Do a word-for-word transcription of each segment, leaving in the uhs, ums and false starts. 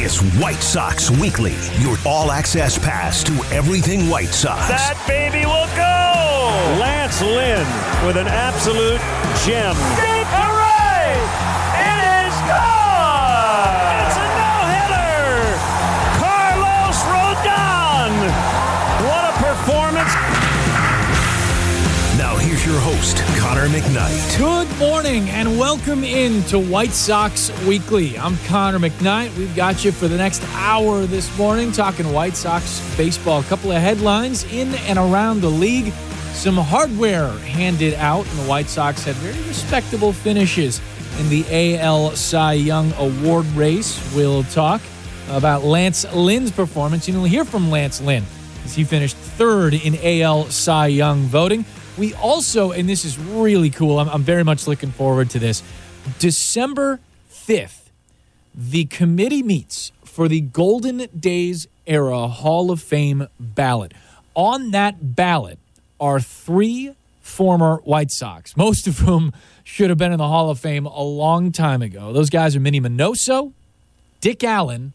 It's White Sox Weekly, your all-access pass to everything White Sox. That baby will go! Lance Lynn with an absolute gem. Deep hooray! It is gone! It's a no-hitter! Carlos Rodon! What a performance! Now here's your host, Connor McKnight. Good morning and welcome into White Sox Weekly. I'm Connor McKnight. We've got you for the next hour this morning talking White Sox baseball. A couple of headlines in and around the league. Some hardware handed out, and the White Sox had very respectable finishes in the A L Cy Young Award race. We'll talk about Lance Lynn's performance. You'll hear from Lance Lynn as he finished third in A L Cy Young voting. We also, and this is really cool, I'm, I'm very much looking forward to this, December fifth, the committee meets for the Golden Days Era Hall of Fame ballot. On that ballot are three former White Sox, most of whom should have been in the Hall of Fame a long time ago. Those guys are Minnie Minoso, Dick Allen,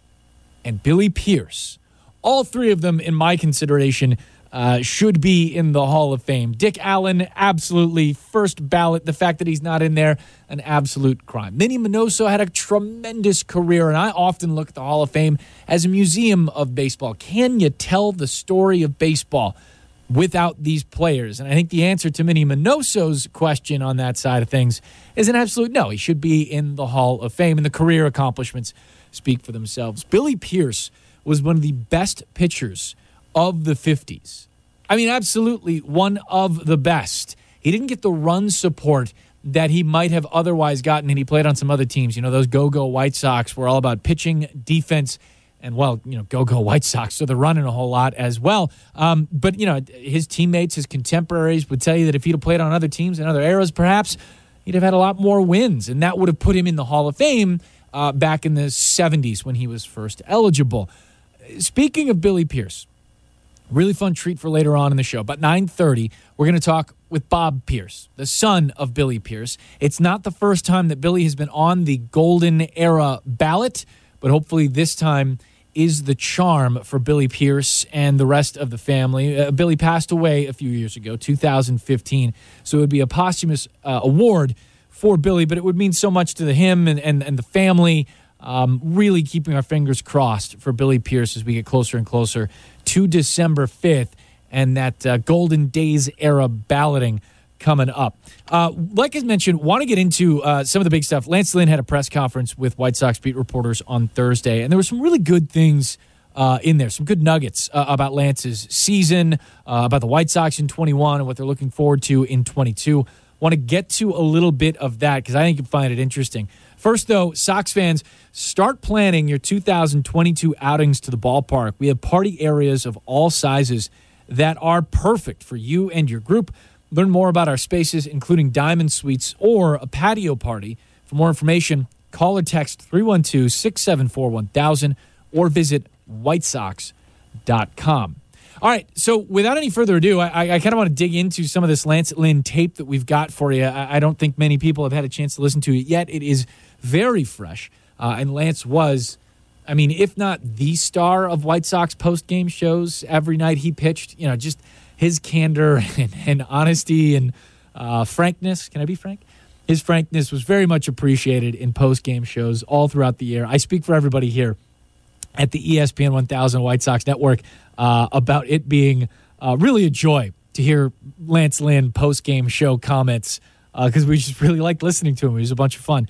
and Billy Pierce. All three of them, in my consideration, Uh, should be in the Hall of Fame. Dick Allen, absolutely first ballot. The fact that he's not in there, an absolute crime. Minnie Minoso had a tremendous career, and I often look at the Hall of Fame as a museum of baseball. Can you tell the story of baseball without these players? And I think the answer to Minnie Minoso's question on that side of things is an absolute no. He should be in the Hall of Fame, and the career accomplishments speak for themselves. Billy Pierce was one of the best pitchers of the fifties. I mean, absolutely one of the best. He didn't get the run support that he might have otherwise gotten, and he played on some other teams. You know, those go-go White Sox were all about pitching, defense, and, well, you know, go-go White Sox, so they're running a whole lot as well. Um, but, you know, his teammates, his contemporaries would tell you that if he'd have played on other teams in other eras, perhaps he'd have had a lot more wins, and that would have put him in the Hall of Fame uh, back in the seventies when he was first eligible. Speaking of Billy Pierce, really fun treat for later on in the show. About nine thirty, we're going to talk with Bob Pierce, the son of Billy Pierce. It's not the first time that Billy has been on the Golden Era ballot, but hopefully this time is the charm for Billy Pierce and the rest of the family. Uh, Billy passed away a few years ago, two thousand fifteen, so it would be a posthumous uh, award for Billy, but it would mean so much to him and, and, and the family. Um, really keeping our fingers crossed for Billy Pierce as we get closer and closer to December fifth and that uh, Golden Days era balloting coming up. Uh, like I mentioned, want to get into uh, some of the big stuff. Lance Lynn had a press conference with White Sox beat reporters on Thursday, and there were some really good things uh, in there, some good nuggets uh, about Lance's season, uh, about the White Sox in twenty-one and what they're looking forward to in twenty-two. Want to get to a little bit of that because I think you'll find it interesting. First, though, Sox fans, start planning your two thousand twenty-two outings to the ballpark. We have party areas of all sizes that are perfect for you and your group. Learn more about our spaces, including Diamond Suites or a patio party. For more information, call or text three one two, six seven four, one thousand or visit white sox dot com. All right, so without any further ado, I, I kind of want to dig into some of this Lance Lynn tape that we've got for you. I, I don't think many people have had a chance to listen to it yet. It is very fresh, uh, and Lance was, I mean, if not the star of White Sox post-game shows every night he pitched, you know, just his candor and, and honesty and uh, frankness. Can I be frank? His frankness was very much appreciated in post-game shows all throughout the year. I speak for everybody here at the E S P N one thousand White Sox Network uh, about it being uh, really a joy to hear Lance Lynn post-game show comments because uh, we just really liked listening to him. It was a bunch of fun.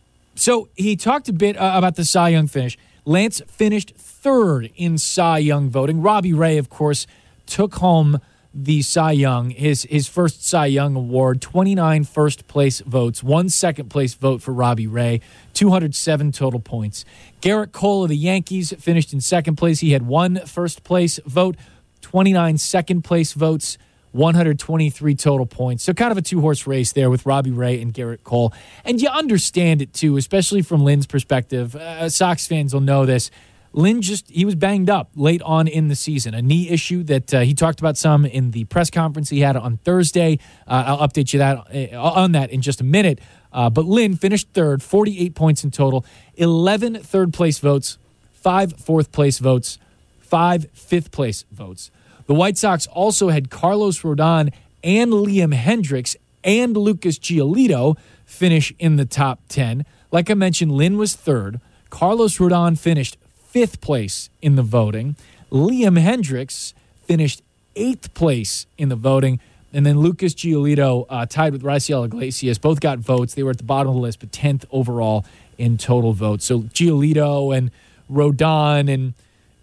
So he talked a bit uh, about the Cy Young finish. Lance finished third in Cy Young voting. Robbie Ray, of course, took home the Cy Young, his his first Cy Young award, twenty-nine first-place votes, one second-place vote for Robbie Ray, two hundred seven total points. Garrett Cole of the Yankees finished in second place. He had one first-place vote, twenty-nine second-place votes, one hundred twenty-three total points. So kind of a two-horse race there with Robbie Ray and Garrett Cole. And you understand it, too, especially from Lynn's perspective. Uh, Sox fans will know this. Lynn just, he was banged up late on in the season. A knee issue that uh, he talked about some in the press conference he had on Thursday. Uh, I'll update you that uh, on that in just a minute. Uh, but Lynn finished third, forty-eight points in total, eleven third-place votes, five fourth-place votes, five fifth-place votes. The White Sox also had Carlos Rodon and Liam Hendriks and Lucas Giolito finish in the top ten. Like I mentioned, Lynn was third. Carlos Rodon finished fifth place in the voting. Liam Hendriks finished eighth place in the voting. And then Lucas Giolito uh, tied with Raisel Iglesias. Both got votes. They were at the bottom of the list, but tenth overall in total votes. So Giolito and Rodon and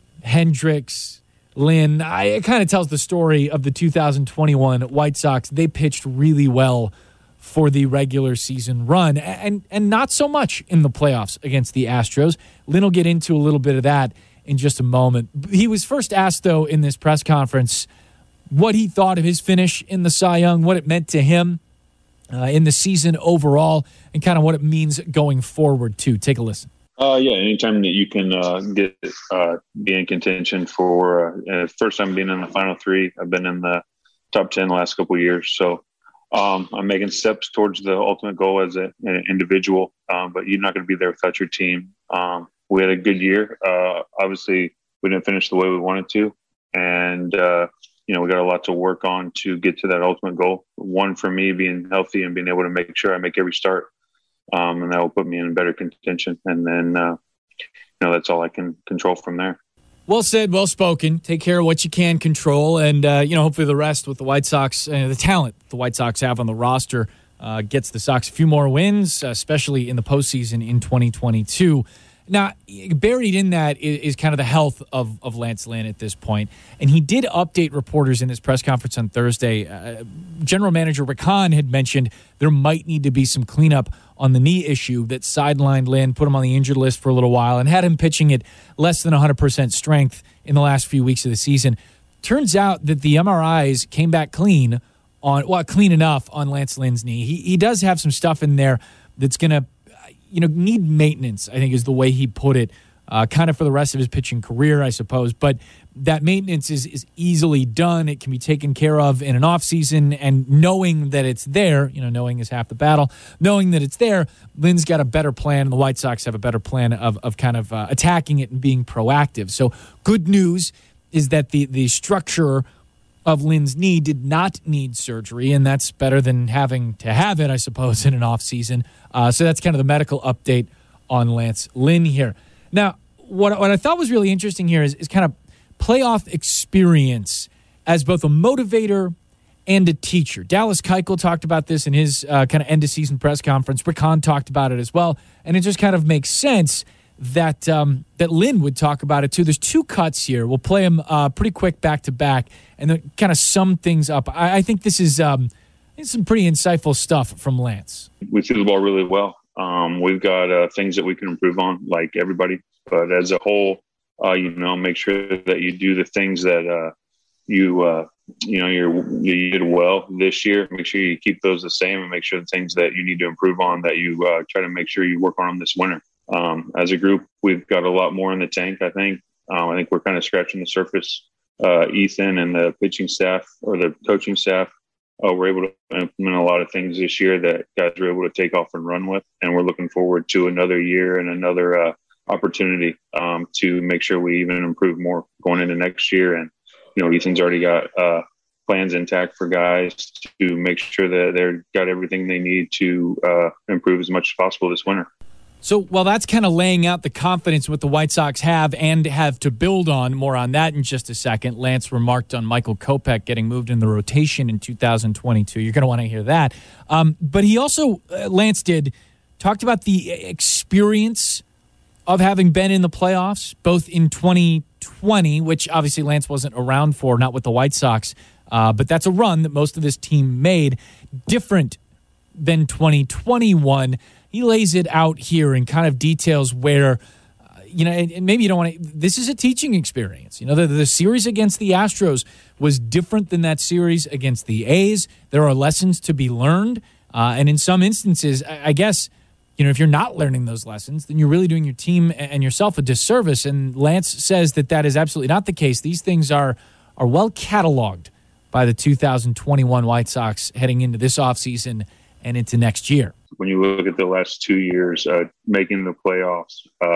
Hendriks, Lynn, I, it kind of tells the story of the two thousand twenty-one White Sox. They pitched really well for the regular season run, and and not so much in the playoffs against the Astros. Lynn will get into a little bit of that in just a moment. He was first asked, though, in this press conference what he thought of his finish in the Cy Young, what it meant to him uh, in the season overall, and kind of what it means going forward, too. Take a listen. Uh, yeah, anytime that you can uh, get uh, be in contention for uh, first time being in the final three. I've been in the top ten the last couple of years, so um, I'm making steps towards the ultimate goal as a, an individual. Um, but you're not going to be there without your team. Um, we had a good year. Uh, obviously, we didn't finish the way we wanted to, and uh, you know we got a lot to work on to get to that ultimate goal. One for me being healthy and being able to make sure I make every start. Um, and that will put me in better contention. And then, uh, you know, that's all I can control from there. Well said, well spoken. Take care of what you can control. And, uh, you know, hopefully the rest with the White Sox, uh, the talent the White Sox have on the roster uh, gets the Sox a few more wins, especially in the postseason in twenty twenty-two. Now, buried in that is, is kind of the health of, of Lance Lynn at this point. And he did update reporters in his press conference on Thursday. Uh, General Manager Rick Hahn had mentioned there might need to be some cleanup on the knee issue that sidelined Lynn, put him on the injured list for a little while, and had him pitching at less than one hundred percent strength in the last few weeks of the season. Turns out that the M R Is came back clean on, well, clean enough on Lance Lynn's knee. He, he does have some stuff in there that's going to, you know, need maintenance, I think is the way he put it, uh, kind of for the rest of his pitching career, I suppose. But that maintenance is, is easily done. It can be taken care of in an offseason, and knowing that it's there, you know, knowing is half the battle. Knowing that it's there, Lynn's got a better plan, and the White Sox have a better plan of, of kind of uh, attacking it and being proactive. So good news is that the, the structure of Lynn's knee did not need surgery, and that's better than having to have it, I suppose, in an offseason. Uh, so that's kind of the medical update on Lance Lynn here. Now, what, what I thought was really interesting here is, is kind of playoff experience as both a motivator and a teacher. Dallas Keuchel talked about this in his uh, kind of end-of-season press conference. Rick Hahn talked about it as well, and it just kind of makes sense that um, that Lynn would talk about it too. There's two cuts here. We'll play them uh, pretty quick back-to-back and then kind of sum things up. I, I think this is um, it's some pretty insightful stuff from Lance. We threw the ball really well. Um, we've got uh, things that we can improve on, like everybody. But as a whole, uh, you know, make sure that you do the things that uh, you, uh, you know, you're, you did well this year. Make sure you keep those the same, and make sure the things that you need to improve on, that you uh, try to make sure you work on them this winter. Um, as a group, we've got a lot more in the tank, I think. Um, I think we're kind of scratching the surface. Uh, Ethan and the pitching staff, or the coaching staff, uh, were able to implement a lot of things this year that guys were able to take off and run with. And we're looking forward to another year and another uh, opportunity um, to make sure we even improve more going into next year. And, you know, Ethan's already got uh, plans intact for guys to make sure that they've got everything they need to uh, improve as much as possible this winter. So while that's kind of laying out the confidence what the White Sox have and have to build on, more on that in just a second. Lance remarked on Michael Kopech getting moved in the rotation in two thousand twenty-two. You're going to want to hear that. Um, but he also, uh, Lance did, talked about the experience of having been in the playoffs, both in twenty twenty, which obviously Lance wasn't around for, not with the White Sox, uh, but that's a run that most of this team made, different than twenty twenty-one. He lays it out here and kind of details where, uh, you know, and, and maybe you don't want to, this is a teaching experience. You know, the, the series against the Astros was different than that series against the A's. There are lessons to be learned. Uh, and in some instances, I, I guess, you know, if you're not learning those lessons, then you're really doing your team and yourself a disservice. And Lance says that that is absolutely not the case. These things are, are well cataloged by the two thousand twenty-one White Sox heading into this offseason and into next year. When you look at the last two years, uh, making the playoffs, uh,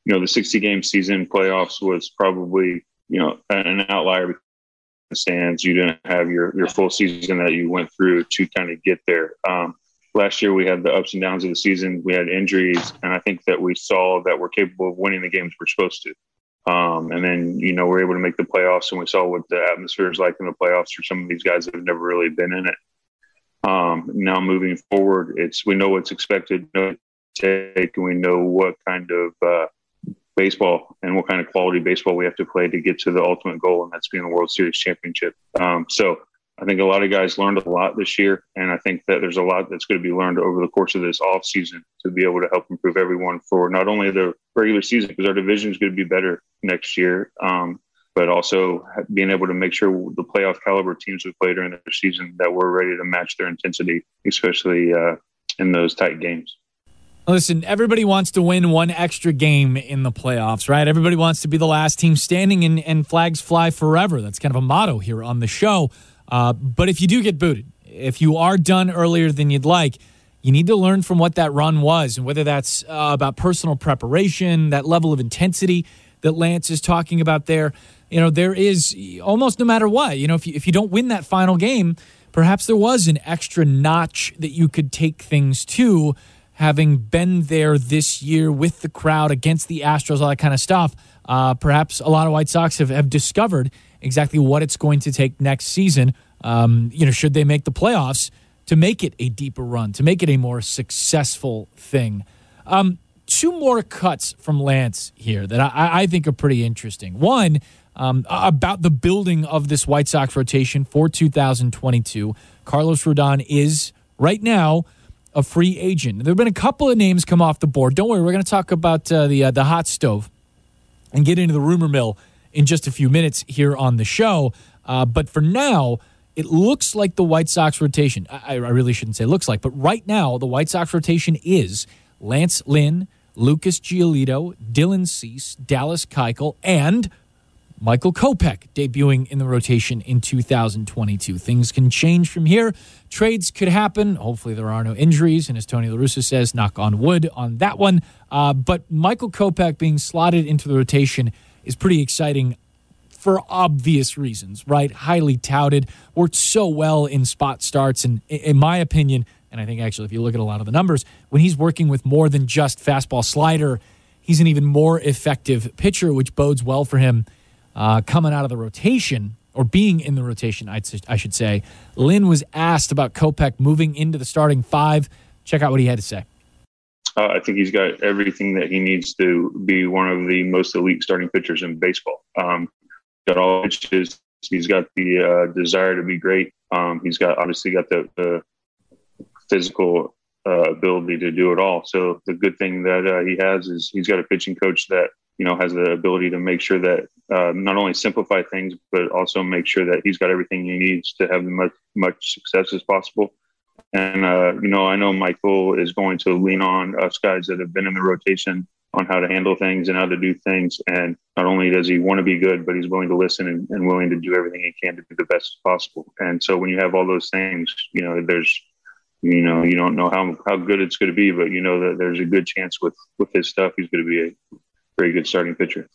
you know, the sixty game season playoffs was probably, you know, an outlier because of the stands. You didn't have your, your full season that you went through to kind of get there. Um, last year we had the ups and downs of the season. We had injuries, and I think that we saw that we're capable of winning the games we're supposed to. Um, and then, you know, we're able to make the playoffs, and we saw what the atmosphere is like in the playoffs for some of these guys that have never really been in it. Um, now moving forward, it's, we know what's expected, we know what to take, and we know what kind of, uh, baseball and what kind of quality baseball we have to play to get to the ultimate goal, and that's being the World Series championship. Um, so I think a lot of guys learned a lot this year, and I think that there's a lot that's going to be learned over the course of this off season to be able to help improve everyone for not only the regular season, because our division is going to be better next year, um, but also being able to make sure the playoff caliber teams we play during the season that we're ready to match their intensity, especially uh, in those tight games. Listen, everybody wants to win one extra game in the playoffs, right? Everybody wants to be the last team standing, and, and flags fly forever. That's kind of a motto here on the show. Uh, but if you do get booted, if you are done earlier than you'd like, you need to learn from what that run was, and whether that's uh, about personal preparation, that level of intensity that Lance is talking about there. You know, there is almost no matter what, you know, if you, if you don't win that final game, perhaps there was an extra notch that you could take things to, having been there this year with the crowd against the Astros, all that kind of stuff. Uh, perhaps a lot of White Sox have, have discovered exactly what it's going to take next season, um, you know, should they make the playoffs, to make it a deeper run, to make it a more successful thing. Um, two more cuts from Lance here that I, I think are pretty interesting. One, um, about the building of this White Sox rotation for two thousand twenty-two. Carlos Rodon is, right now, a free agent. There have been a couple of names come off the board. Don't worry, we're going to talk about uh, the uh, the hot stove and get into the rumor mill in just a few minutes here on the show. Uh, but for now, it looks like the White Sox rotation, I, I really shouldn't say looks like, but right now the White Sox rotation is Lance Lynn, Lucas Giolito, Dylan Cease, Dallas Keuchel, and Michael Kopech debuting in the rotation in two thousand twenty-two. Things can change from here. Trades could happen. Hopefully there are no injuries. And as Tony La Russa says, knock on wood on that one. Uh, but Michael Kopech being slotted into the rotation is pretty exciting for obvious reasons, right? Highly touted, worked so well in spot starts. And in my opinion, and I think actually if you look at a lot of the numbers, when he's working with more than just fastball slider, he's an even more effective pitcher, which bodes well for him uh, coming out of the rotation, or being in the rotation, I'd, I should say. Lynn was asked about Kopech moving into the starting five. Check out what he had to say. Uh, I think he's got everything that he needs to be one of the most elite starting pitchers in baseball. Um, got all pitches. He's got the uh, desire to be great. Um, he's got obviously got the, the physical uh, ability to do it all. So the good thing that uh, he has is he's got a pitching coach that, you know, has the ability to make sure that uh, not only simplify things, but also make sure that he's got everything he needs to have as much, much success as possible. And, uh, you know, I know Michael is going to lean on us guys that have been in the rotation on how to handle things and how to do things. And not only does he want to be good, but he's willing to listen and, and willing to do everything he can to do the best possible. And so when you have all those things, you know, there's, you know, you don't know how, how good it's going to be, but you know that there's a good chance with, with his stuff, he's going to be a very good starting pitcher.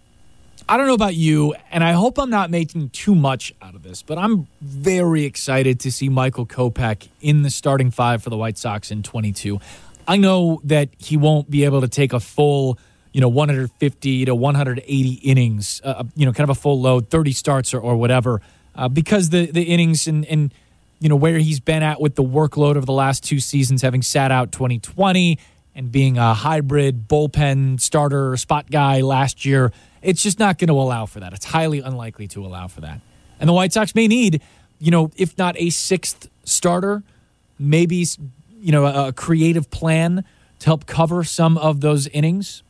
I don't know about you, and I hope I'm not making too much out of this, but I'm very excited to see Michael Kopech in the starting five for the White Sox in twenty-two. I know that he won't be able to take a full, you know, one hundred fifty to one hundred eighty innings, uh, you know, kind of a full load, thirty starts or, or whatever, uh, because the, the innings and, and, you know, where he's been at with the workload of the last two seasons, having sat out twenty twenty and being a hybrid bullpen starter spot guy last year, it's just not going to allow for that. It's highly unlikely to allow for that. And the White Sox may need, you know, if not a sixth starter, maybe, you know, a creative plan to help cover some of those innings.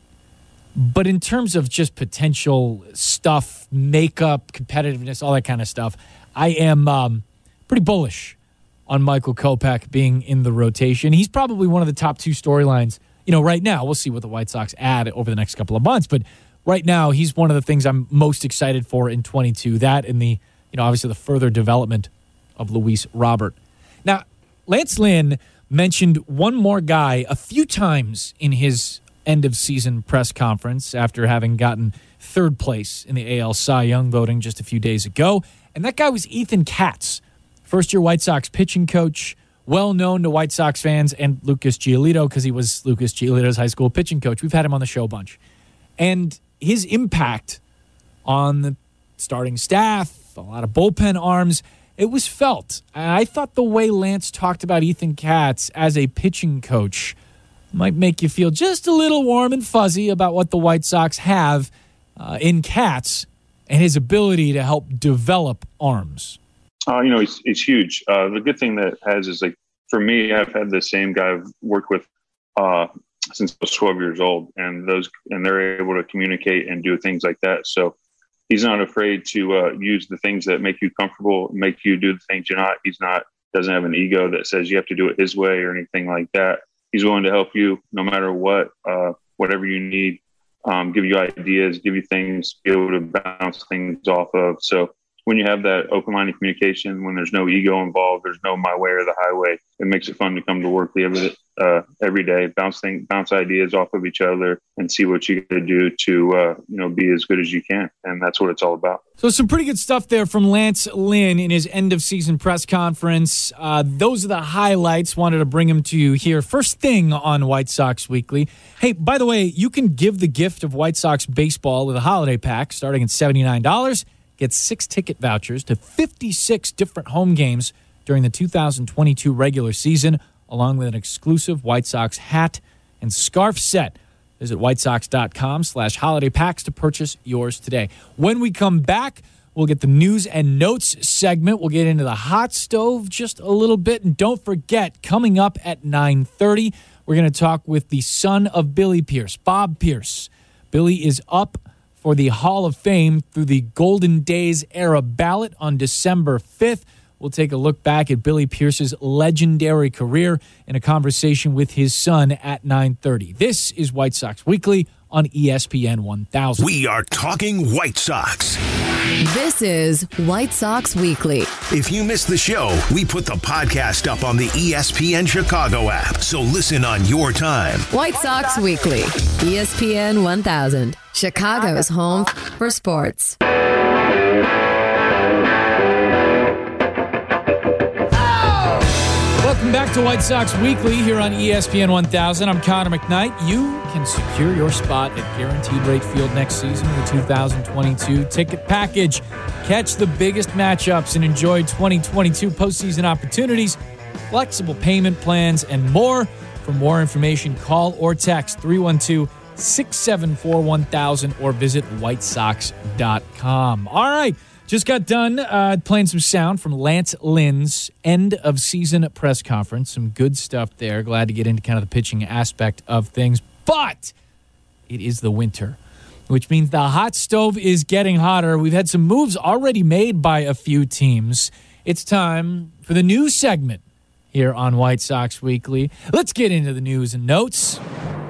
But in terms of just potential stuff, makeup, competitiveness, all that kind of stuff, I am um, pretty bullish on Michael Kopech being in the rotation. He's probably one of the top two storylines, you know, right now. We'll see what the White Sox add over the next couple of months, but right now he's one of the things I'm most excited for in twenty-two. That and the, you know, obviously the further development of Luis Robert. Now, Lance Lynn mentioned one more guy a few times in his end-of-season press conference after having gotten third place in the A L Cy Young voting just a few days ago. And that guy was Ethan Katz, first-year White Sox pitching coach, well-known to White Sox fans and Lucas Giolito because he was Lucas Giolito's high school pitching coach. We've had him on the show a bunch. And his impact on the starting staff, a lot of bullpen arms, it was felt. I thought the way Lance talked about Ethan Katz as a pitching coach might make you feel just a little warm and fuzzy about what the White Sox have uh, in Katz and his ability to help develop arms. Uh, you know, it's, it's huge. Uh, the good thing that it has is, like, for me, I've had the same guy I've worked with uh, since I was twelve years old, and those and they're able to communicate and do things like that. So he's not afraid to uh, use the things that make you comfortable, make you do the things you're not. He's not doesn't have an ego that says you have to do it his way or anything like that. He's willing to help you no matter what, uh, whatever you need, um, give you ideas, give you things, be able to bounce things off of. So when you have that open line of communication, when there's no ego involved, there's no my way or the highway, it makes it fun to come to work every, uh, every day, bounce things, bounce ideas off of each other and see what you can do to, uh, you know, be as good as you can. And that's what it's all about. So some pretty good stuff there from Lance Lynn in his end of season press conference. Uh, those are the highlights. Wanted to bring them to you here. First thing on White Sox Weekly. Hey, by the way, you can give the gift of White Sox baseball with a holiday pack starting at seventy-nine dollars. Get six ticket vouchers to fifty-six different home games during the two thousand twenty-two regular season, along with an exclusive White Sox hat and scarf set. Visit whitesox.com slash holiday packs to purchase yours today. When we come back, we'll get the news and notes segment. We'll get into the hot stove just a little bit. And don't forget, coming up at nine thirty, we're going to talk with the son of Billy Pierce, Bob Pierce. Billy is up for the Hall of Fame through the Golden Days era ballot on December fifth. We'll take a look back at Billy Pierce's legendary career in a conversation with his son at nine thirty. This is White Sox Weekly on E S P N one thousand. We are talking White Sox. This is White Sox Weekly. If you missed the show, we put the podcast up on the E S P N Chicago app, so listen on your time. White Sox Weekly, E S P N one thousand, Chicago's home for sports. Welcome back to White Sox Weekly here on E S P N one thousand. I'm Connor McKnight. You can secure your spot at Guaranteed Rate Field next season with the two thousand twenty-two ticket package. Catch the biggest matchups and enjoy twenty twenty-two postseason opportunities, flexible payment plans, and more. For more information, call or text three one two, six seven four, one thousand or visit white sox dot com. All right. Just got done uh, playing some sound from Lance Lynn's end-of-season press conference. Some good stuff there. Glad to get into kind of the pitching aspect of things. But it is the winter, which means the hot stove is getting hotter. We've had some moves already made by a few teams. It's time for the news segment here on White Sox Weekly. Let's get into the news and notes.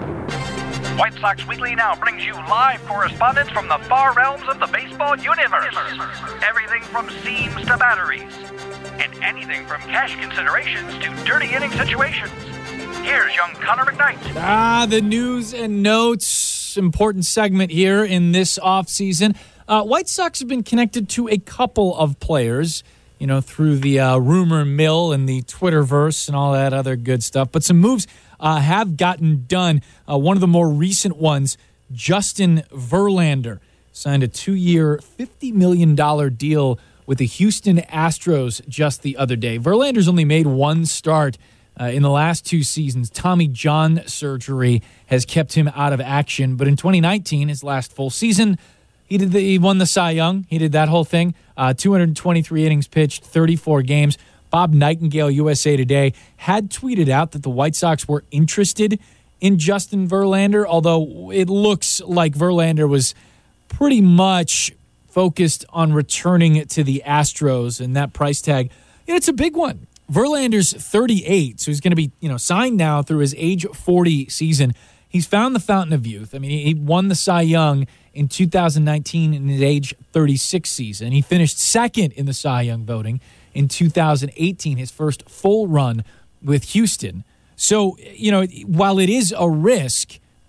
White Sox Weekly now brings you live correspondence from the far realms of the baseball universe. Everything from seams to batteries, and anything from cash considerations to dirty inning situations. Here's young Connor McKnight. Ah, the news and notes, important segment here in this offseason. Uh, White Sox have been connected to a couple of players, you know, through the uh, rumor mill and the Twitterverse and all that other good stuff. But some moves uh, have gotten done. Uh, one of the more recent ones, Justin Verlander, signed a two-year, fifty million dollars deal with the Houston Astros just the other day. Verlander's only made one start uh, in the last two seasons. Tommy John surgery has kept him out of action. But in twenty nineteen, his last full season, He did. The, he won the Cy Young. He did that whole thing. Uh, two hundred twenty-three innings pitched, thirty-four games. Bob Nightingale, U S A Today, had tweeted out that the White Sox were interested in Justin Verlander, although it looks like Verlander was pretty much focused on returning to the Astros, and that price tag, you know, it's a big one. Verlander's thirty-eight, so he's going to be, you know, signed now through his age forty season. He's found the fountain of youth. I mean, he won the Cy Young in two thousand nineteen in his age thirty-six season. He finished second in the Cy Young voting in two thousand eighteen, his first full run with Houston. So, you know, while it is a risk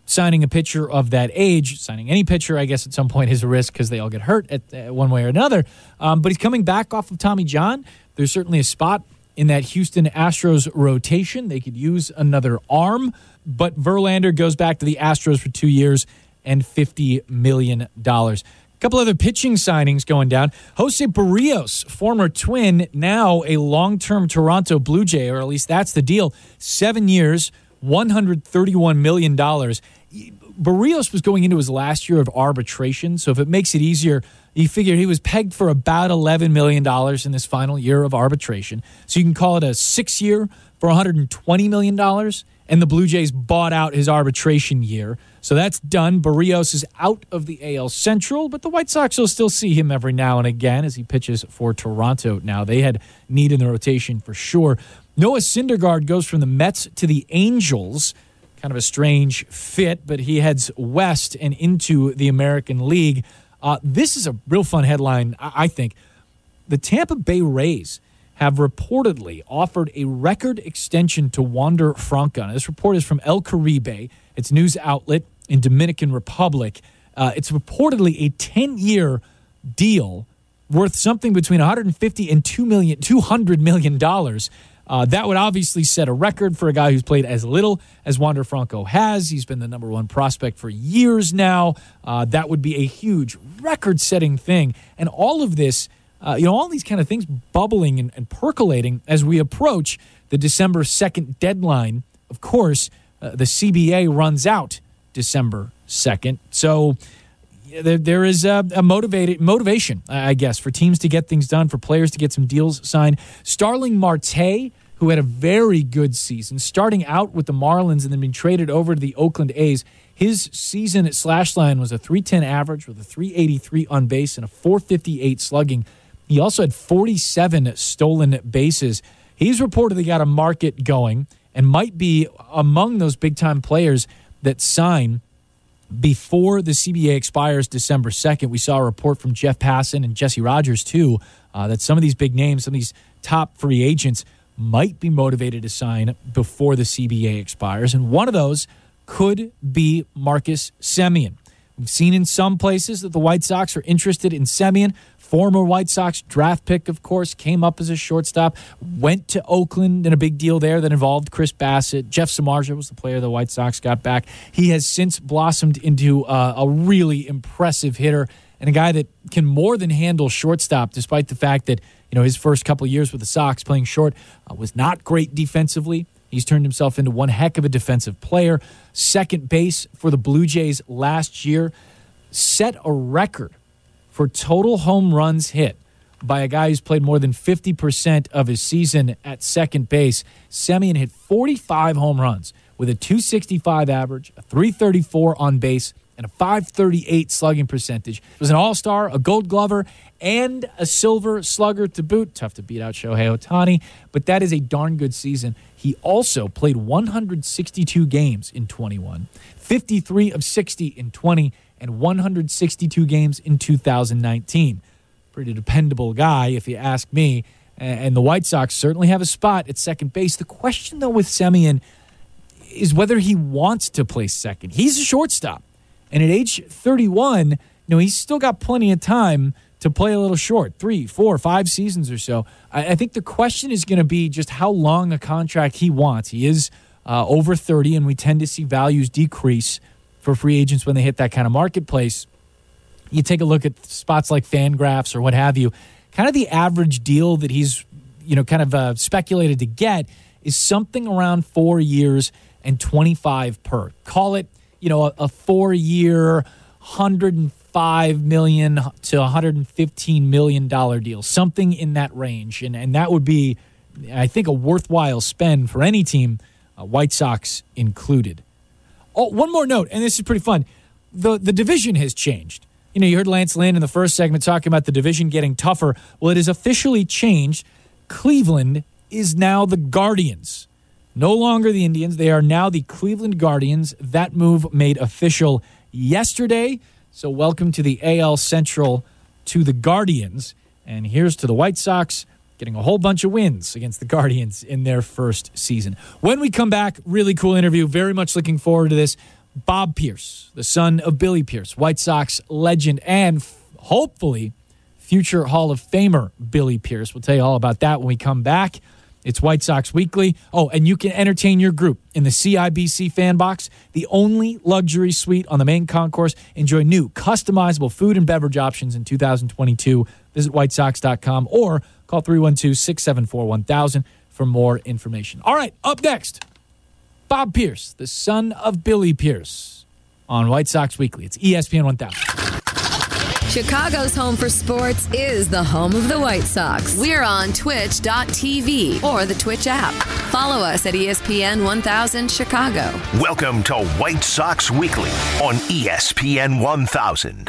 signing a pitcher of that age, signing any pitcher, I guess at some point is a risk because they all get hurt at uh, one way or another. Um, but he's coming back off of Tommy John. There's certainly a spot in that Houston Astros rotation. They could use another arm, but Verlander goes back to the Astros for two years and fifty million dollars. A couple other pitching signings going down. Jose Barrios, former Twin, now a long-term Toronto Blue Jay, or at least that's the deal. Seven years, one hundred thirty-one million dollars. Barrios was going into his last year of arbitration, so if it makes it easier, he figured he was pegged for about eleven million dollars in this final year of arbitration. So you can call it a six-year for one hundred twenty million dollars, and the Blue Jays bought out his arbitration year. So that's done. Barrios is out of the A L Central, but the White Sox will still see him every now and again as he pitches for Toronto now. They had need in the rotation for sure. Noah Syndergaard goes from the Mets to the Angels. Kind of a strange fit, but he heads west and into the American League. Uh, this is a real fun headline, I think. The Tampa Bay Rays have reportedly offered a record extension to Wander Franco. Now, this report is from El Caribe. It's a news outlet in Dominican Republic. Uh, it's reportedly a ten-year deal worth something between one hundred fifty and two million, two hundred million dollars. Uh, that would obviously set a record for a guy who's played as little as Wander Franco has. He's been the number one prospect for years now. Uh, that would be a huge record-setting thing. And all of this, uh, you know, all these kind of things bubbling and, and percolating as we approach the December second deadline. Of course, uh, the C B A runs out December second. So there, there is a, a motivated motivation, I guess, for teams to get things done, for players to get some deals signed. Starling Marte, who had a very good season, starting out with the Marlins and then being traded over to the Oakland A's. His season at slash line was a three ten average with a three eighty-three on base and a four fifty-eight slugging. He also had forty-seven stolen bases. He's reportedly got a market going and might be among those big-time players that sign before the C B A expires December second. We saw a report from Jeff Passan and Jesse Rogers, too, uh, that some of these big names, some of these top free agents might be motivated to sign before the C B A expires. And one of those could be Marcus Semien. We've seen in some places that the White Sox are interested in Semien. Former White Sox draft pick, of course, came up as a shortstop, went to Oakland in a big deal there that involved Chris Bassett. Jeff Samardzija was the player the White Sox got back. He has since blossomed into uh, a really impressive hitter and a guy that can more than handle shortstop, despite the fact that, you know, his first couple of years with the Sox playing short uh, was not great defensively. He's turned himself into one heck of a defensive player. Second base for the Blue Jays last year, set a record for total home runs hit by a guy who's played more than fifty percent of his season at second base. Semien hit forty-five home runs with a two sixty-five average, a three thirty-four on base, and a five thirty-eight slugging percentage. He was an all-star, a gold glover, and a silver slugger to boot. Tough to beat out Shohei Ohtani, but that is a darn good season. He also played one hundred sixty-two games in twenty-one, fifty-three of sixty in twenty, and one hundred sixty-two games in two thousand nineteen. Pretty dependable guy, if you ask me. And the White Sox certainly have a spot at second base. The question, though, with Semien is whether he wants to play second. He's a shortstop. And at age thirty-one, you know, he's still got plenty of time to play a little short, three, four, five seasons or so. I, I think the question is going to be just how long a contract he wants. He is uh, over thirty, and we tend to see values decrease for free agents when they hit that kind of marketplace. You take a look at spots like Fangraphs or what have you, kind of the average deal that he's, you know, kind of uh, speculated to get is something around four years and twenty-five per. Call it, you know, a, a four-year, one hundred five million dollars to one hundred fifteen million dollars deal, something in that range. And, and that would be, I think, a worthwhile spend for any team, uh, White Sox included. Oh, one more note, and this is pretty fun. The the division has changed. You know, you heard Lance Lynn in the first segment talking about the division getting tougher. Well, it has officially changed. Cleveland is now the Guardians. No longer the Indians. They are now the Cleveland Guardians. That move made official yesterday. So welcome to the A L Central to the Guardians. And here's to the White Sox getting a whole bunch of wins against the Guardians in their first season. When we come back, really cool interview. Very much looking forward to this. Bob Pierce, the son of Billy Pierce, White Sox legend, and f- hopefully future Hall of Famer Billy Pierce. We'll tell you all about that when we come back. It's White Sox Weekly. Oh, and you can entertain your group in the C I B C Fan Box, the only luxury suite on the main concourse. Enjoy new customizable food and beverage options in two thousand twenty-two. Visit white sox dot com or call three one two, six seven four, one thousand for more information. All right, up next, Bob Pierce, the son of Billy Pierce, on White Sox Weekly. It's E S P N one thousand. Chicago's home for sports is the home of the White Sox. We're on twitch dot t v or the Twitch app. Follow us at E S P N one thousand Chicago. Welcome to White Sox Weekly on E S P N one thousand.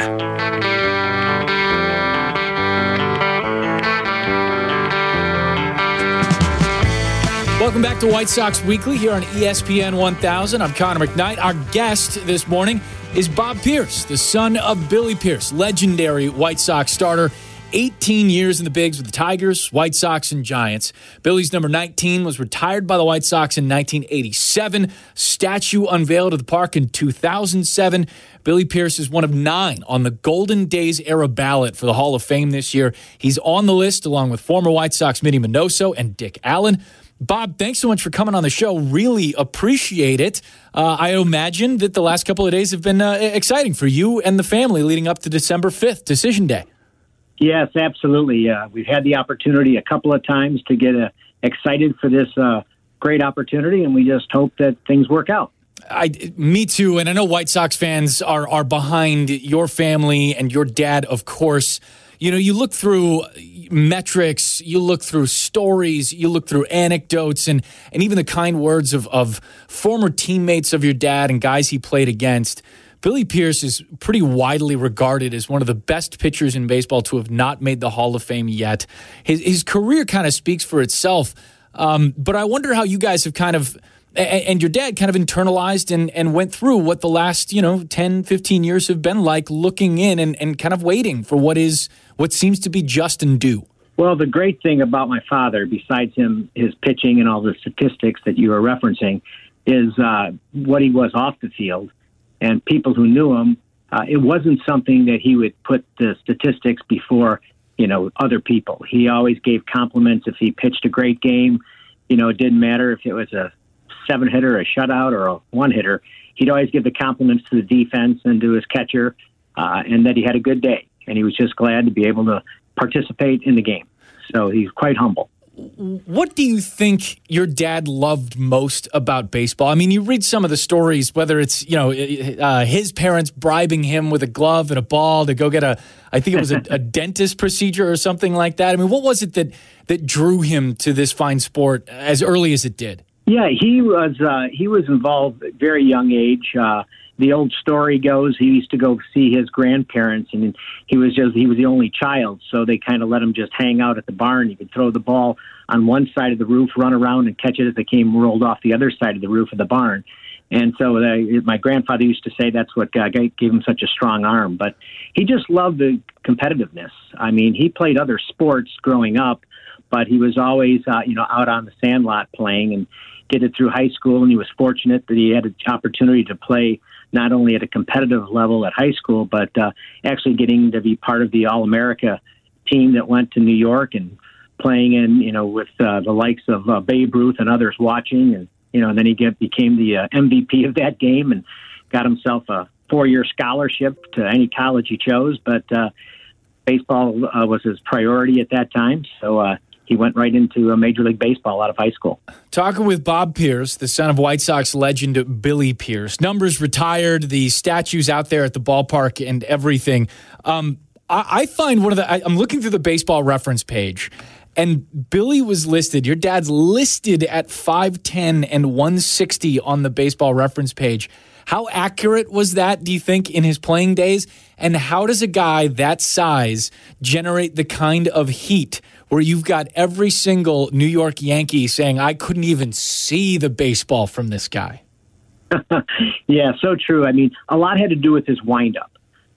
Welcome back to White Sox Weekly here on E S P N one thousand. I'm Connor McKnight. Our guest this morning is Bob Pierce, the son of Billy Pierce, legendary White Sox starter. eighteen years in the bigs with the Tigers, White Sox, and Giants. Billy's number nineteen was retired by the White Sox in nineteen eighty-seven. Statue unveiled at the park in two thousand seven. Billy Pierce is one of nine on the Golden Days era ballot for the Hall of Fame this year. He's on the list along with former White Sox Minnie Minoso and Dick Allen. Bob, thanks so much for coming on the show. Really appreciate it. Uh, I imagine that the last couple of days have been uh, exciting for you and the family leading up to December fifth, Decision Day. Yes, absolutely. Uh, we've had the opportunity a couple of times to get uh, excited for this uh, great opportunity, and we just hope that things work out. I, me too, and I know White Sox fans are are behind your family and your dad, of course. You know, you look through metrics, you look through stories, you look through anecdotes, and and even the kind words of, of former teammates of your dad and guys he played against. Billy Pierce is pretty widely regarded as one of the best pitchers in baseball to have not made the Hall of Fame yet. His, his career kind of speaks for itself, um, but I wonder how you guys have kind of, and your dad kind of internalized and, and went through what the last, you know, ten, fifteen years have been like, looking in and, and kind of waiting for what is what seems to be just and due. Well, the great thing about my father, besides him, his pitching and all the statistics that you are referencing, is uh, what he was off the field. And people who knew him, uh, it wasn't something that he would put the statistics before, you know, other people. He always gave compliments if he pitched a great game. You know, it didn't matter if it was a seven-hitter, a shutout, or a one-hitter. He'd always give the compliments to the defense and to his catcher, uh, and that he had a good day. And he was just glad to be able to participate in the game. So he's quite humble. What do you think your dad loved most about baseball? I mean, you read some of the stories, whether it's, you know, uh, his parents bribing him with a glove and a ball to go get a, I think it was a, a dentist procedure or something like that. I mean, what was it that, that drew him to this fine sport as early as it did? Yeah, he was uh, he was involved at a very young age. Uh, the old story goes he used to go see his grandparents, and he was just he was the only child, so they kind of let him just hang out at the barn. He could throw the ball on one side of the roof, run around, and catch it as it came rolled off the other side of the roof of the barn. And so uh, my grandfather used to say that's what uh, gave him such a strong arm. But he just loved the competitiveness. I mean, he played other sports growing up, but he was always uh, you know out on the sandlot playing, and did it through high school, and he was fortunate that he had an opportunity to play not only at a competitive level at high school, but uh, actually getting to be part of the All-America team that went to New York and playing in, you know, with uh, the likes of uh, Babe Ruth and others watching. And, you know, and then he get, became the uh, M V P of that game and got himself a four-year scholarship to any college he chose. But uh, baseball uh, was his priority at that time. So, uh, he went right into Major League Baseball out of high school. Talking with Bob Pierce, the son of White Sox legend Billy Pierce. Numbers retired, the statues out there at the ballpark and everything. Um, I, I find one of the, I, I'm looking through the baseball reference page, and Billy was listed, your dad's listed at five ten and one sixty on the baseball reference page. How accurate was that, do you think, in his playing days? And how does a guy that size generate the kind of heat where you've got every single New York Yankee saying, I couldn't even see the baseball from this guy? Yeah, so true. I mean, a lot had to do with his windup.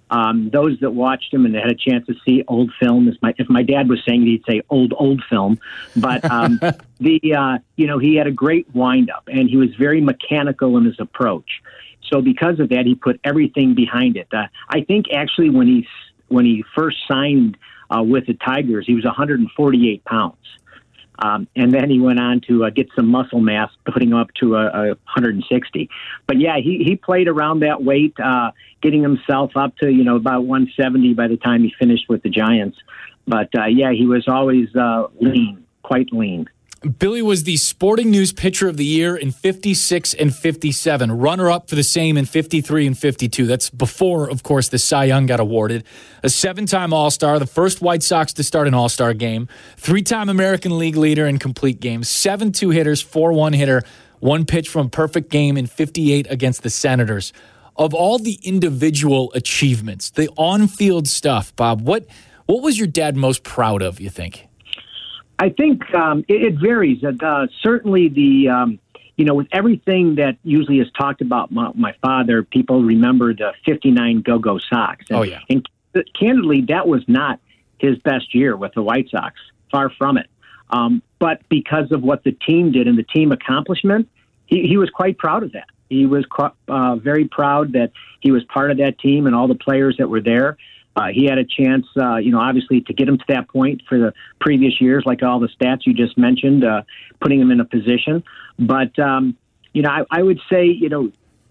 Um, those that watched him and had a chance to see old film, as my, if my dad was saying, he'd say old, old film. But um, the uh, you know, he had a great windup, and he was very mechanical in his approach. So because of that, he put everything behind it. Uh, I think actually when he when he first signed uh, with the Tigers, he was one hundred forty-eight pounds. Um, and then he went on to uh, get some muscle mass, putting him up to a, a one hundred sixty. But yeah, he, he played around that weight, uh, getting himself up to, you know, about one seventy by the time he finished with the Giants. But uh, yeah, he was always uh, lean, quite lean. Billy was the Sporting News Pitcher of the Year in fifty-six and fifty-seven, runner-up for the same in fifty-three and fifty-two. That's before, of course, the Cy Young got awarded. A seven-time All-Star, the first White Sox to start an All-Star game, three-time American League leader in complete games, seven two-hitters, four one-hitter, one pitch from a perfect game in fifty-eight against the Senators. Of all the individual achievements, the on-field stuff, Bob, what what was your dad most proud of, you think? I think um, it, it varies. Uh, certainly, the um, you know, with everything that usually is talked about my, my father, people remember the fifty-nine Go-Go Sox. And, oh yeah. And candidly, that was not his best year with the White Sox. Far from it. Um, but because of what the team did and the team accomplishment, he, he was quite proud of that. He was uh, very proud that he was part of that team and all the players that were there. Uh, he had a chance, uh, you know, obviously to get him to that point for the previous years, like all the stats you just mentioned, uh, putting him in a position. But, um, you know, I, I would say, you know,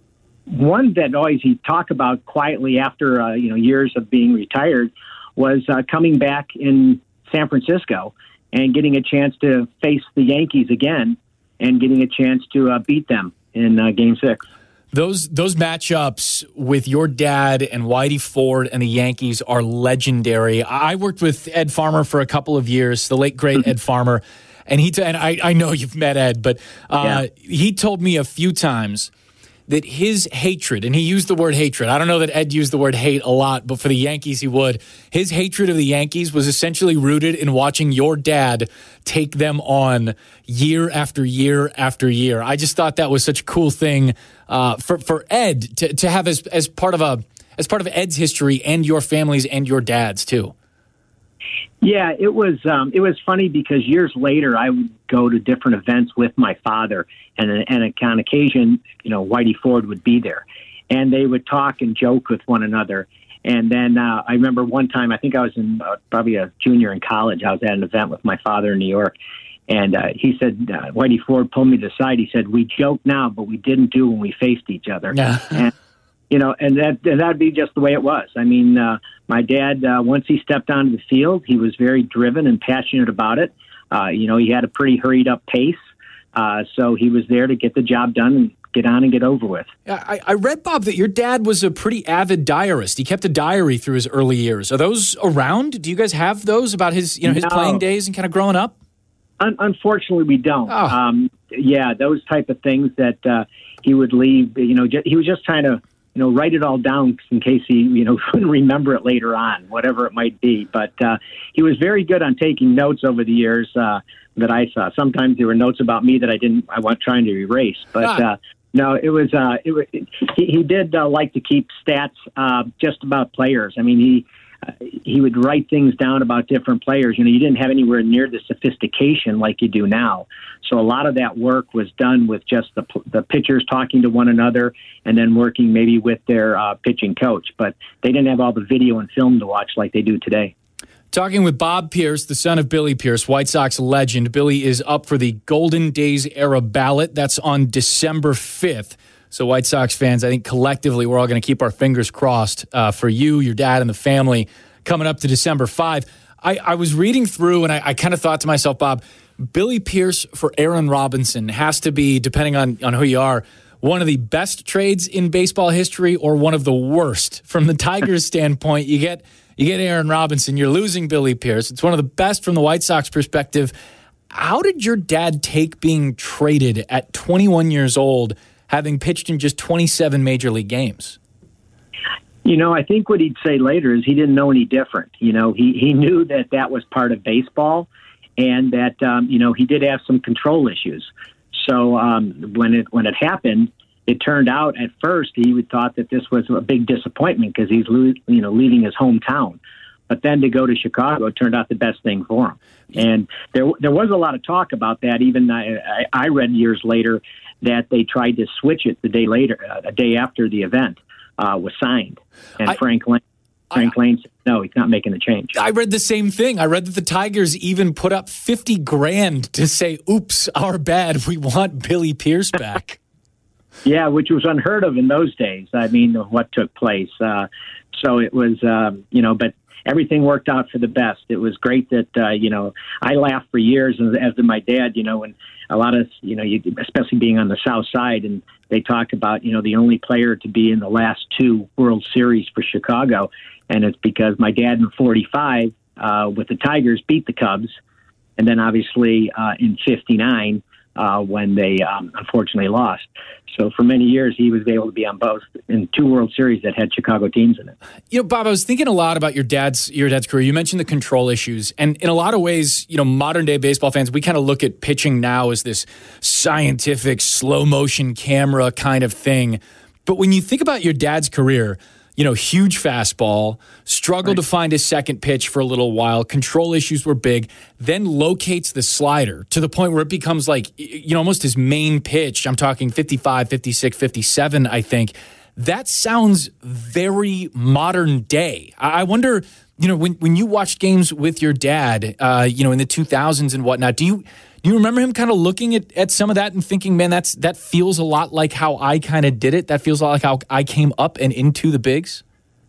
one that always he talked about quietly after, uh, you know, years of being retired was uh, coming back in San Francisco and getting a chance to face the Yankees again and getting a chance to uh, beat them in uh, Game Six. Those those matchups with your dad and Whitey Ford and the Yankees are legendary. I worked with Ed Farmer for a couple of years, the late great Ed Farmer, and he t- and I, I know you've met Ed, but uh, yeah. he told me a few times that his hatred, and he used the word hatred. I don't know that Ed used the word hate a lot, but for the Yankees he would. His hatred of the Yankees was essentially rooted in watching your dad take them on year after year after year. I just thought that was such a cool thing uh, for for Ed to to have as as part of a as part of Ed's history and your family's and your dad's too. Yeah, it was um, it was funny because years later I would go to different events with my father, and and on occasion, you know, Whitey Ford would be there, and they would talk and joke with one another. And then uh, I remember one time, I think I was in uh, probably a junior in college. I was at an event with my father in New York, and uh, he said, uh, Whitey Ford pulled me to the side. He said, "We joke now, but we didn't do when we faced each other." Yeah. And, you know, and that and that'd be just the way it was. I mean, uh, my dad, uh, once he stepped onto the field, he was very driven and passionate about it. Uh, you know, he had a pretty hurried up pace, uh, so he was there to get the job done and get on and get over with. I, I read, Bob, that your dad was a pretty avid diarist. He kept a diary through his early years. Are those around? Do you guys have those about his, you know, his no. playing days and kind of growing up? Un- unfortunately, we don't. Oh. Um, yeah, those type of things that uh, he would leave. You know, j- he was just trying to, you know, write it all down in case he, you know, couldn't remember it later on, whatever it might be. But uh, he was very good on taking notes over the years uh, that I saw. Sometimes there were notes about me that I didn't, I wasn't trying to erase. But ah. uh, no, it was, uh, it was he, he did uh, like to keep stats uh, just about players. I mean, he uh, he would write things down about different players. You know, you didn't have anywhere near the sophistication like you do now. So a lot of that work was done with just the the pitchers talking to one another and then working maybe with their uh, pitching coach. But they didn't have all the video and film to watch like they do today. Talking with Bob Pierce, the son of Billy Pierce, White Sox legend. Billy is up for the Golden Days era ballot. That's on December fifth. So White Sox fans, I think collectively we're all going to keep our fingers crossed uh, for you, your dad, and the family coming up to December fifth. I, I was reading through and I, I kind of thought to myself, Bob, Billy Pierce for Aaron Robinson has to be, depending on, on who you are, one of the best trades in baseball history or one of the worst. From the Tigers' standpoint, you get you get Aaron Robinson, you're losing Billy Pierce. It's one of the best from the White Sox perspective. How did your dad take being traded at twenty-one years old, having pitched in just twenty-seven major league games? You know, I think what he'd say later is he didn't know any different. You know, he, he knew that that was part of baseball and that, um, you know, he did have some control issues. So um, when it when it happened, it turned out at first he would thought that this was a big disappointment because he's lo- you know leaving his hometown. But then to go to Chicago, it turned out the best thing for him. And there there was a lot of talk about that. Even I, I read years later that they tried to switch it the day later, uh, a day after the event uh, was signed. And I, Frank Lane, Frank I, Lane said, no, he's not making the change. I read the same thing. I read that the Tigers even put up fifty grand to say, oops, our bad, we want Billy Pierce back. Yeah, which was unheard of in those days. I mean, what took place. Uh, so it was, um, you know, but everything worked out for the best. It was great that, uh, you know, I laughed for years, as did my dad, you know, when a lot of, you know, you, especially being on the South Side, and they talk about, you know, the only player to be in the last two World Series for Chicago. And it's because my dad in forty-five uh, with the Tigers beat the Cubs. And then obviously uh, in fifty-nine, uh, when they um, unfortunately lost. So for many years, he was able to be on both in two World Series that had Chicago teams in it. You know, Bob, I was thinking a lot about your dad's your dad's career. You mentioned the control issues. And in a lot of ways, you know, modern day baseball fans, we kind of look at pitching now as this scientific, slow motion camera kind of thing. But when you think about your dad's career, you know, huge fastball, struggled right. to find his second pitch for a little while. Control issues were big, then locates the slider to the point where it becomes like, you know, almost his main pitch. I'm talking fifty-five, fifty-six, fifty-seven, I think. That sounds very modern day. I wonder, you know, when, when you watched games with your dad, uh, you know, in the two thousands and whatnot, do you do you remember him kind of looking at, at some of that and thinking, man, that's that feels a lot like how I kind of did it? That feels a lot like how I came up and into the bigs?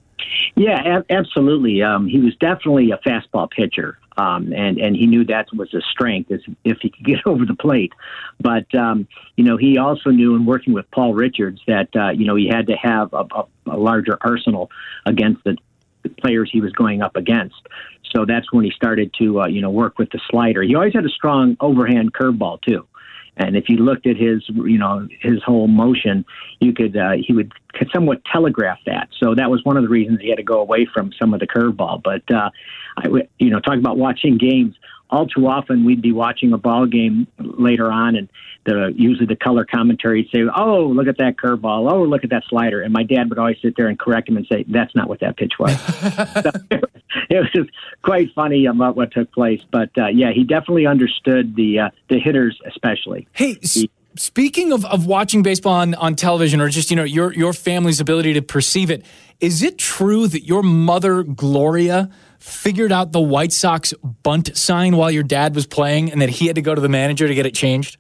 Yeah, a- absolutely. Um, he was definitely a fastball pitcher, um, and, and he knew that was his strength, is if he could get over the plate. But, um, you know, he also knew in working with Paul Richards that, uh, you know, he had to have a, a, a larger arsenal against the players he was going up against. So that's when he started to, uh, you know, work with the slider. He always had a strong overhand curveball too. And if you looked at his, you know, his whole motion, you could, uh, he would somewhat telegraph that. So that was one of the reasons he had to go away from some of the curveball. But, uh, I would, you know, talking about watching games, all too often we'd be watching a ball game later on, and the usually the color commentary would say, oh, look at that curveball. Oh, look at that slider. And my dad would always sit there and correct him and say, that's not what that pitch was. So it was just quite funny about what took place. But, uh, yeah, he definitely understood the uh, the hitters especially. Hey, he, speaking of, of watching baseball on, on television, or just, you know, your your family's ability to perceive it, is it true that your mother, Gloria, figured out the White Sox bunt sign while your dad was playing and that he had to go to the manager to get it changed?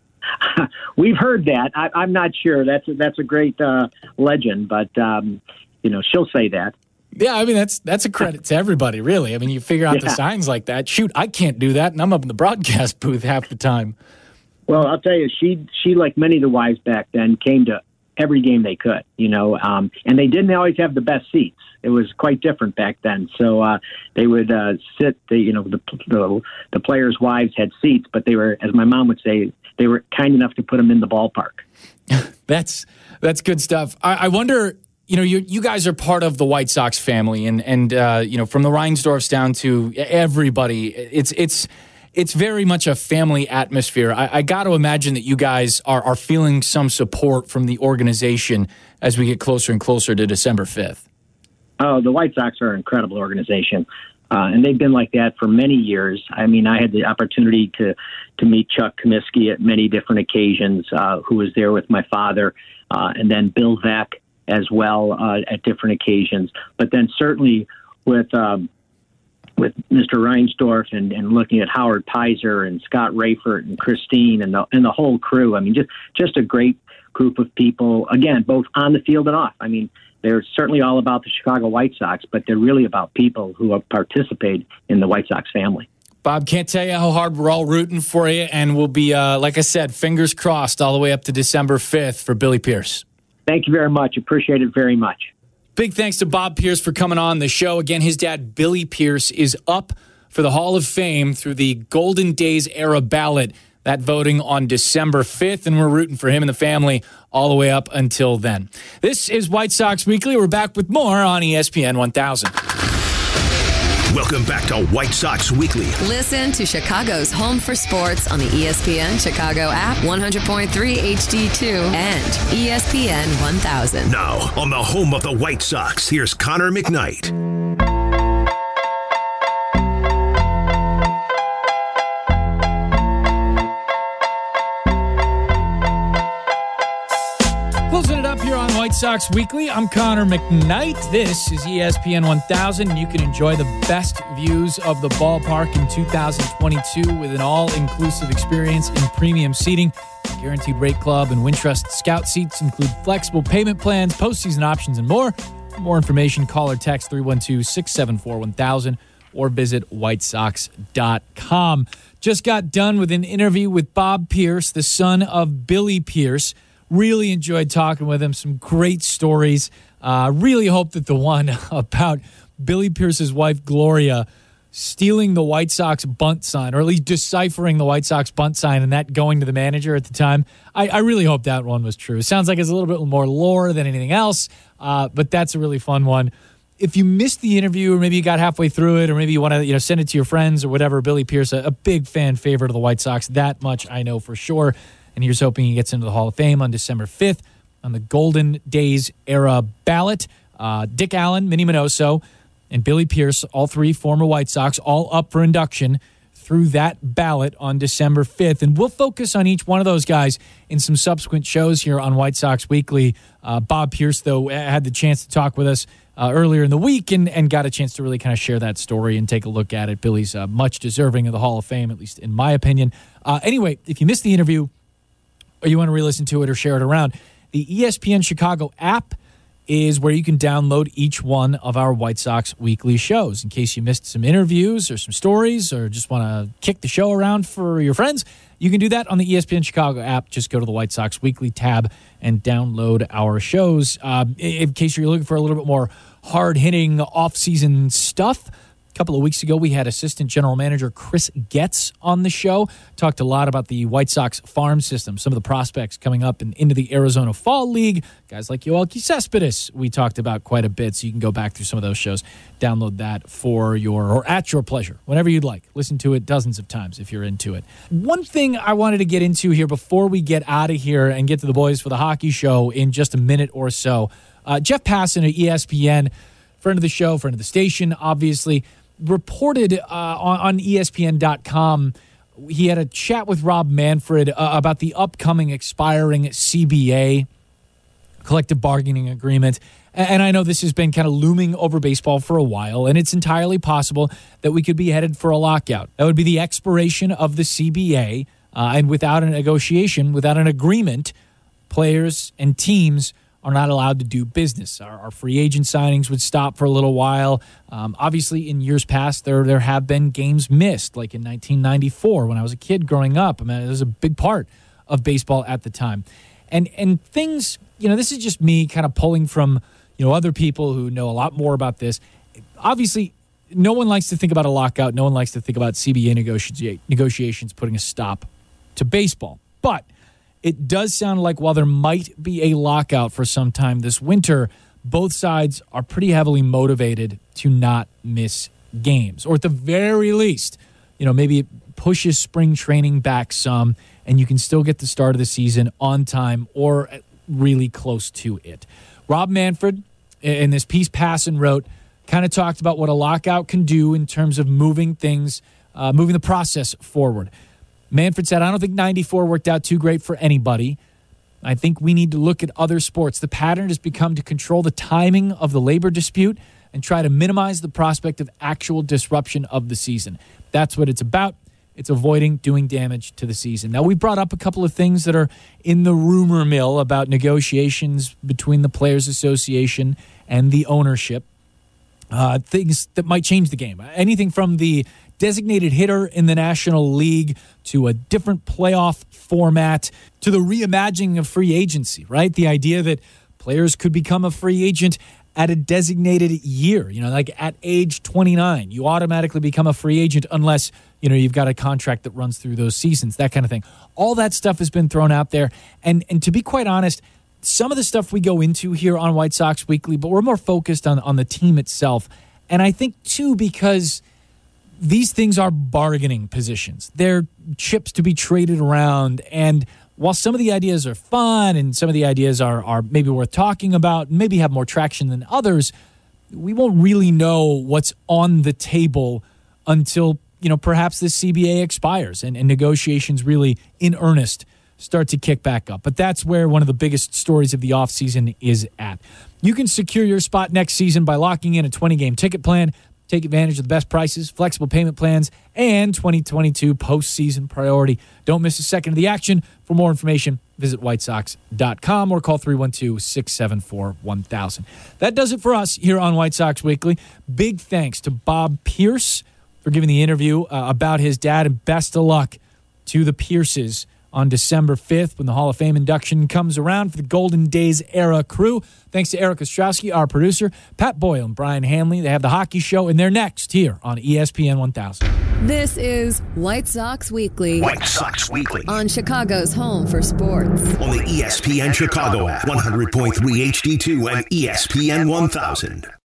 We've heard that. I, I'm not sure. That's a, that's a great uh, legend, but, um, you know, she'll say that. Yeah, I mean, that's that's a credit to everybody, really. I mean, you figure out yeah. the signs like that. Shoot, I can't do that, and I'm up in the broadcast booth half the time. Well, I'll tell you, she, she like many of the wives back then, came to every game they could, you know, um, and they didn't always have the best seats. It was quite different back then. So uh, they would uh, sit, the, you know, the, the the players' wives had seats, but they were, as my mom would say, they were kind enough to put them in the ballpark. that's that's good stuff. I, I wonder, you know, you you guys are part of the White Sox family, and and uh, you know, from the Reinsdorfs down to everybody, it's it's. It's very much a family atmosphere. I, I got to imagine that you guys are, are feeling some support from the organization as we get closer and closer to December fifth. Oh, the White Sox are an incredible organization, uh, and they've been like that for many years. I mean, I had the opportunity to, to meet Chuck Comiskey at many different occasions, uh, who was there with my father, uh, and then Bill Veeck as well uh, at different occasions. But then certainly with um, with Mister Reinsdorf and, and looking at Howard Pizer and Scott Rayford and Christine and the and the whole crew. I mean, just just a great group of people, again, both on the field and off. I mean, they're certainly all about the Chicago White Sox, but they're really about people who have participated in the White Sox family. Bob, can't tell you how hard we're all rooting for you, and we'll be, uh, like I said, fingers crossed all the way up to December fifth for Billy Pierce. Thank you very much. Appreciate it very much. Big thanks to Bob Pierce for coming on the show. Again, his dad, Billy Pierce, is up for the Hall of Fame through the Golden Days era ballot. That voting on December fifth, and we're rooting for him and the family all the way up until then. This is White Sox Weekly. We're back with more on E S P N one thousand. Welcome back to White Sox Weekly. Listen to Chicago's Home for Sports on the E S P N Chicago app, one hundred point three H D two, and E S P N one thousand. Now, on the home of the White Sox, here's Connor McKnight. Closing it up here on White Sox Weekly, I'm Connor McKnight. This is E S P N one thousand, and you can enjoy the best views of the ballpark in two thousand twenty-two with an all-inclusive experience in premium seating. Guaranteed Rate Club and Wintrust Scout seats include flexible payment plans, postseason options, and more. For more information, call or text three one two, six seven four, one thousand or visit white sox dot com. Just got done with an interview with Bob Pierce, the son of Billy Pierce. Really enjoyed talking with him. Some great stories. Uh, really hope that the one about Billy Pierce's wife, Gloria, stealing the White Sox bunt sign, or at least deciphering the White Sox bunt sign and that going to the manager at the time. I, I really hope that one was true. It sounds like it's a little bit more lore than anything else, uh, but that's a really fun one. If you missed the interview, or maybe you got halfway through it, or maybe you want to you know send it to your friends or whatever, Billy Pierce, a, a big fan favorite of the White Sox. That much I know for sure. And here's hoping he gets into the Hall of Fame on December fifth on the Golden Days era ballot. Uh, Dick Allen, Minnie Minoso, and Billy Pierce, all three former White Sox, all up for induction through that ballot on December fifth. And we'll focus on each one of those guys in some subsequent shows here on White Sox Weekly. Uh, Bob Pierce, though, had the chance to talk with us uh, earlier in the week and, and got a chance to really kind of share that story and take a look at it. Billy's uh, much deserving of the Hall of Fame, at least in my opinion. Uh, anyway, if you missed the interview, or you want to re-listen to it or share it around, the E S P N Chicago app is where you can download each one of our White Sox Weekly shows. In case you missed some interviews or some stories or just want to kick the show around for your friends, you can do that on the E S P N Chicago app. Just go to the White Sox Weekly tab and download our shows. Um, in case you're looking for a little bit more hard-hitting off-season stuff, a couple of weeks ago, we had Assistant General Manager Chris Getz on the show. Talked a lot about the White Sox farm system, some of the prospects coming up in, into the Arizona Fall League. Guys like Yoelqui Cespedes we talked about quite a bit, so you can go back through some of those shows. Download that for your, or at your pleasure, whenever you'd like. Listen to it dozens of times if you're into it. One thing I wanted to get into here before we get out of here and get to the boys for the hockey show in just a minute or so. Uh, Jeff Passan at E S P N, friend of the show, friend of the station, obviously, reported uh, on, on E S P N dot com, he had a chat with Rob Manfred uh, about the upcoming expiring C B A, collective bargaining agreement. And, and I know this has been kind of looming over baseball for a while, and it's entirely possible that we could be headed for a lockout. That would be the expiration of the C B A, uh, and without a negotiation, without an agreement, players and teams are not allowed to do business. Our, our free agent signings would stop for a little while. Um, obviously, in years past, there there have been games missed, like in nineteen ninety-four when I was a kid growing up. I mean, it was a big part of baseball at the time. And and things, you know, this is just me kind of pulling from, you know, other people who know a lot more about this. Obviously, no one likes to think about a lockout. No one likes to think about C B A negoti- negotiations putting a stop to baseball. But it does sound like while there might be a lockout for some time this winter, both sides are pretty heavily motivated to not miss games. Or at the very least, you know, maybe it pushes spring training back some and you can still get the start of the season on time or really close to it. Rob Manfred, in this piece Passan wrote, kind of talked about what a lockout can do in terms of moving things, uh, moving the process forward. Manfred said, I don't think ninety-four worked out too great for anybody. I think we need to look at other sports. The pattern has become to control the timing of the labor dispute and try to minimize the prospect of actual disruption of the season. That's what it's about. It's avoiding doing damage to the season. Now, we brought up a couple of things that are in the rumor mill about negotiations between the Players Association and the ownership. Uh, things that might change the game. Anything from the designated hitter in the National League to a different playoff format to the reimagining of free agency, right? The idea that players could become a free agent at a designated year, you know, like at age twenty-nine, you automatically become a free agent unless, you know, you've got a contract that runs through those seasons, that kind of thing. All that stuff has been thrown out there. And and to be quite honest, some of the stuff we go into here on White Sox Weekly, but we're more focused on, on the team itself, And I think, too, because these things are bargaining positions. They're chips to be traded around. And while some of the ideas are fun and some of the ideas are, are maybe worth talking about, maybe have more traction than others, we won't really know what's on the table until, you know, perhaps this C B A expires and, and negotiations really in earnest start to kick back up. But that's where one of the biggest stories of the offseason is at. You can secure your spot next season by locking in a twenty-game ticket plan. Take advantage of the best prices, flexible payment plans, and twenty twenty-two postseason priority. Don't miss a second of the action. For more information, visit white sox dot com or call three one two, six seven four, one thousand. That does it for us here on White Sox Weekly. Big thanks to Bob Pierce for giving the interview uh, about his dad, and best of luck to the Pierces on December fifth when the Hall of Fame induction comes around for the Golden Days era crew. Thanks to Eric Ostrowski, our producer, Pat Boyle and Brian Hanley. They have the hockey show, and they're next here on E S P N one thousand. This is White Sox Weekly. White Sox Weekly. On Chicago's home for sports. On the E S P N Chicago app, one hundred point three H D two and E S P N one thousand.